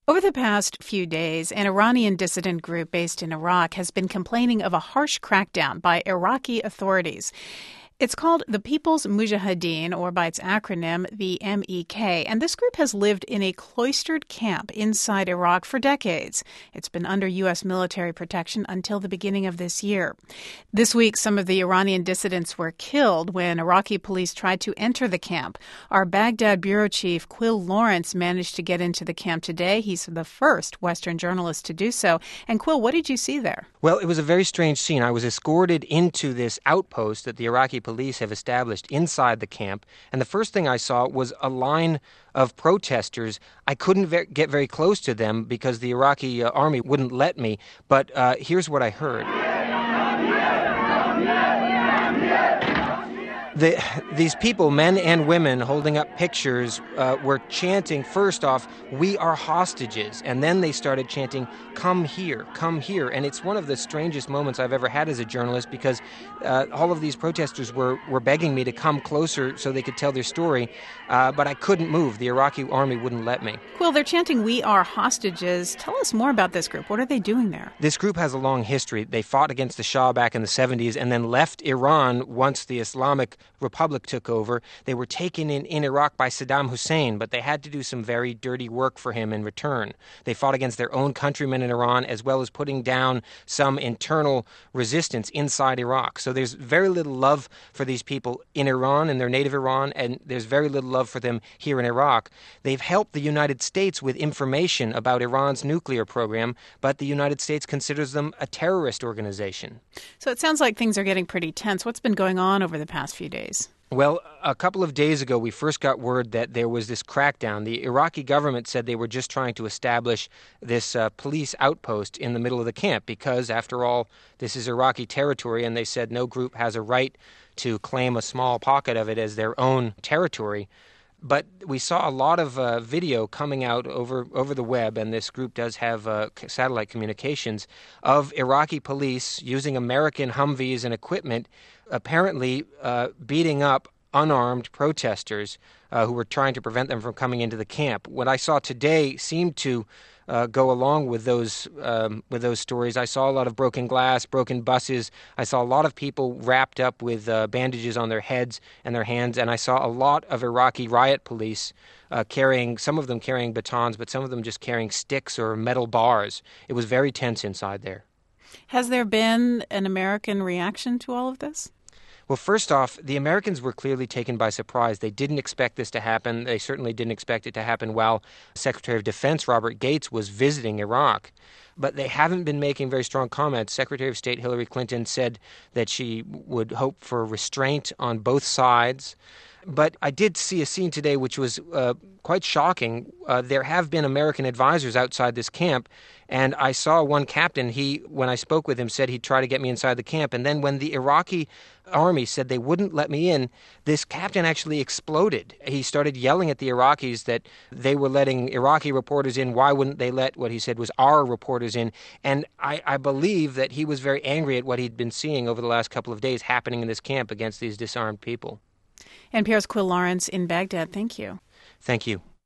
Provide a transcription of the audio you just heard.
Over the past few days, an Iranian dissident group based in Iraq has been complaining of a harsh crackdown by Iraqi authorities. It's called the People's Mujahideen, or by its acronym, the MEK, and this group has lived in a cloistered camp inside Iraq for decades. It's been under U.S. military protection until the beginning of this year. This week, some of the Iranian dissidents were killed when Iraqi police tried to enter the camp. Our Baghdad bureau chief, Quil Lawrence, managed to get into the camp today. He's the first Western journalist to do so. And Quil, what did you see there? Well, it was a very strange scene. I was escorted into this outpost that the Iraqi police have established inside the camp, and the first thing I saw was a line of protesters. I couldn't get very close to them because the Iraqi army wouldn't let me, but here's what I heard. These people, men and women, holding up pictures, were chanting, first off, "We are hostages," and then they started chanting, come here," and it's one of the strangest moments I've ever had as a journalist because all of these protesters were begging me to come closer so they could tell their story, but I couldn't move. The Iraqi army wouldn't let me. Well, they're chanting, "We are hostages." Tell us more about this group. What are they doing there? This group has a long history. They fought against the Shah back in the 70s and then left Iran once the Islamic Republic took over. They were taken in Iraq by Saddam Hussein, but they had to do some very dirty work for him in return. They fought against their own countrymen in Iran, as well as putting down some internal resistance inside Iraq. So there's very little love for these people in Iran, in their native Iran, and there's very little love for them here in Iraq. They've helped the United States with information about Iran's nuclear program, but the United States considers them a terrorist organization. So it sounds like things are getting pretty tense. What's been going on over the past few days? Well, a couple of days ago, we first got word that there was this crackdown. The Iraqi government said they were just trying to establish this police outpost in the middle of the camp because, after all, this is Iraqi territory, and they said no group has a right to claim a small pocket of it as their own territory. But we saw a lot of video coming out over the web, and this group does have satellite communications, of Iraqi police using American Humvees and equipment, apparently beating up unarmed protesters who were trying to prevent them from coming into the camp. What I saw today seemed to go along with those stories. I saw a lot of broken glass, broken buses. I saw a lot of people wrapped up with bandages on their heads and their hands, and I saw a lot of Iraqi riot police some of them carrying batons, but some of them just carrying sticks or metal bars. It was very tense inside there. Has there been an American reaction to all of this? Well, first off, the Americans were clearly taken by surprise. They didn't expect this to happen. They certainly didn't expect it to happen while Secretary of Defense Robert Gates was visiting Iraq. But they haven't been making very strong comments. Secretary of State Hillary Clinton said that she would hope for restraint on both sides. But I did see a scene today which was quite shocking. There have been American advisors outside this camp, and I saw one captain, when I spoke with him, said he'd try to get me inside the camp. And then when the Iraqi army said they wouldn't let me in, this captain actually exploded. He started yelling at the Iraqis that they were letting Iraqi reporters in. Why wouldn't they let what he said was our reporters in? And I believe that he was very angry at what he'd been seeing over the last couple of days happening in this camp against these disarmed people. NPR's Quil Lawrence in Baghdad. Thank you. Thank you.